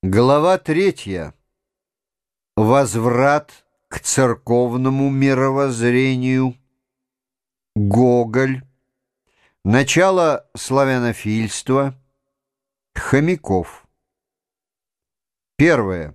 Глава 3. Возврат к церковному мировоззрению. Гоголь. Начало славянофильства. Хомяков. Первое.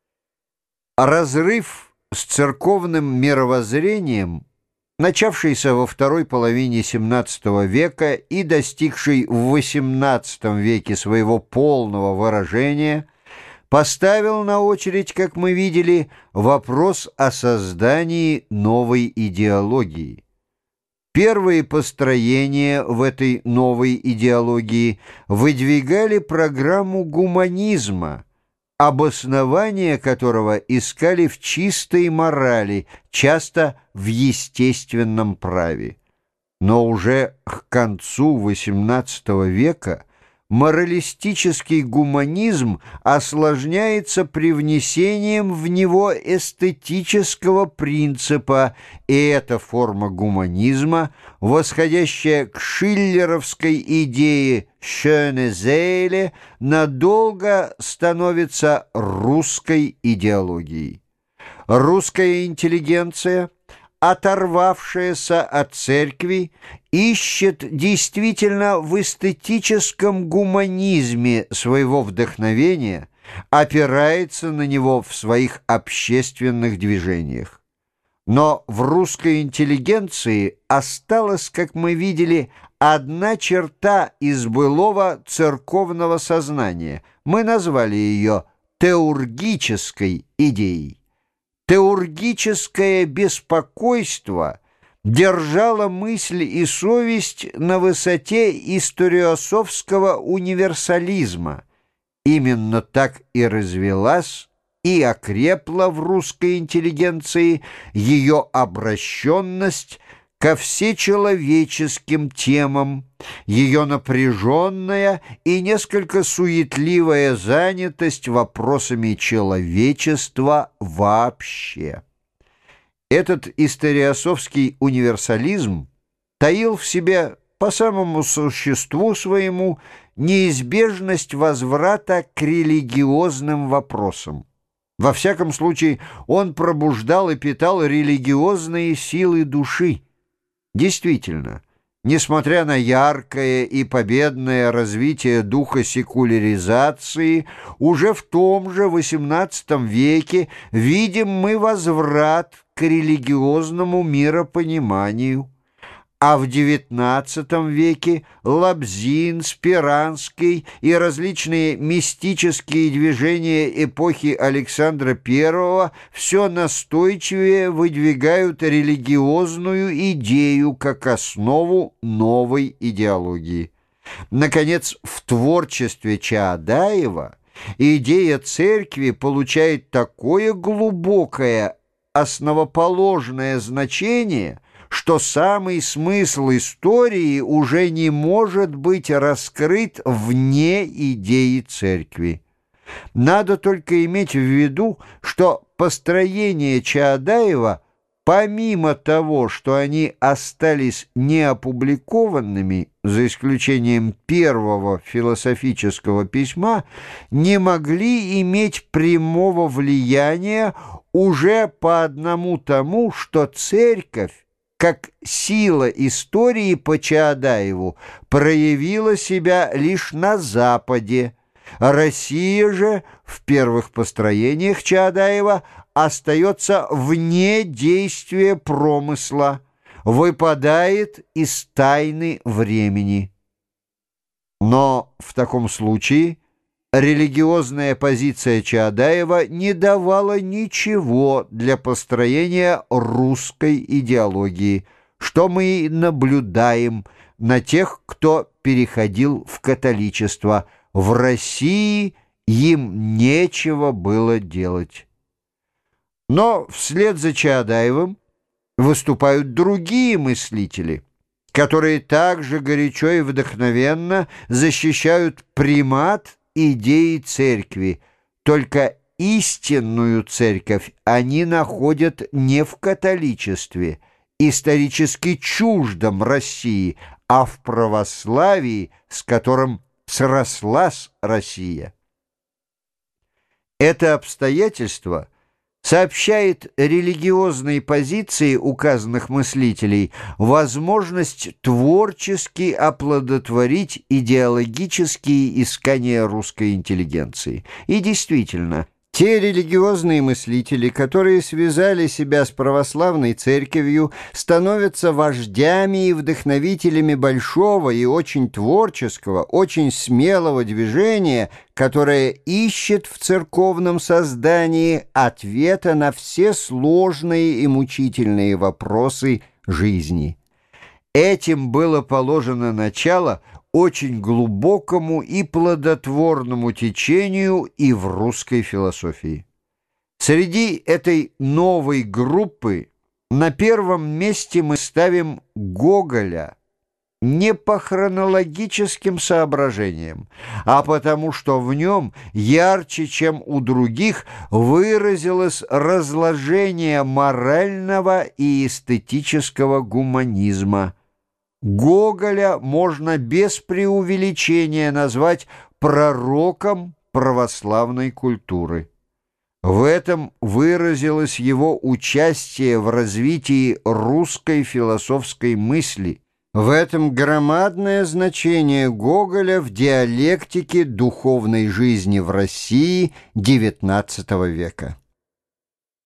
Разрыв с церковным мировоззрением, начавшийся во второй половине XVII века и достигший в XVIII веке своего полного выражения, поставил на очередь, как мы видели, вопрос о создании новой идеологии. Первые построения в этой новой идеологии выдвигали программу гуманизма, обоснование которого искали в чистой морали, часто в естественном праве. Но уже к концу XVIII века моралистический гуманизм осложняется привнесением в него эстетического принципа, и эта форма гуманизма, восходящая к шиллеровской идее «schöne Seele», надолго становится русской идеологией. Русская интеллигенция, оторвавшаяся от церкви, ищет действительно в эстетическом гуманизме своего вдохновения, опирается на него в своих общественных движениях. Но в русской интеллигенции осталась, как мы видели, одна черта из былого церковного сознания. Мы назвали ее теургической идеей. Теургическое беспокойство держало мысль и совесть на высоте историософского универсализма. Именно так и развелась и окрепла в русской интеллигенции ее обращенность ко всечеловеческим темам, ее напряженная и несколько суетливая занятость вопросами человечества вообще. Этот историософский универсализм таил в себе по самому существу своему неизбежность возврата к религиозным вопросам. Во всяком случае, он пробуждал и питал религиозные силы души. Действительно, несмотря на яркое и победное развитие духа секуляризации, уже в том же XVIII веке видим мы возврат к религиозному миропониманию. А в XIX веке Лобзин, Спиранский и различные мистические движения эпохи Александра I все настойчивее выдвигают религиозную идею как основу новой идеологии. Наконец, в творчестве Чаадаева идея церкви получает такое глубокое, основоположное значение, что самый смысл истории уже не может быть раскрыт вне идеи церкви. Надо только иметь в виду, что построения Чаадаева, помимо того, что они остались неопубликованными, за исключением первого философического письма, не могли иметь прямого влияния уже по одному тому, что церковь, как сила истории по Чаадаеву, проявила себя лишь на Западе. Россия же в первых построениях Чаадаева остается вне действия промысла, выпадает из тайны времени. Но в таком случае религиозная позиция Чаадаева не давала ничего для построения русской идеологии, что мы и наблюдаем на тех, кто переходил в католичество. В России им нечего было делать. Но вслед за Чаадаевым выступают другие мыслители, которые также горячо и вдохновенно защищают примат идеи церкви, только истинную церковь они находят не в католичестве, исторически чуждом России, а в православии, с которым срослась Россия. Это обстоятельство сообщает религиозной позиции указанных мыслителей возможность творчески оплодотворить идеологические искания русской интеллигенции. И действительно, те религиозные мыслители, которые связали себя с православной церковью, становятся вождями и вдохновителями большого и очень творческого, очень смелого движения, которое ищет в церковном создании ответа на все сложные и мучительные вопросы жизни. Этим было положено начало очень глубокому и плодотворному течению и в русской философии. Среди этой новой группы на первом месте мы ставим Гоголя не по хронологическим соображениям, а потому что в нем ярче, чем у других, выразилось разложение морального и эстетического гуманизма. Гоголя можно без преувеличения назвать пророком православной культуры. В этом выразилось его участие в развитии русской философской мысли. В этом громадное значение Гоголя в диалектике духовной жизни в России XIX века.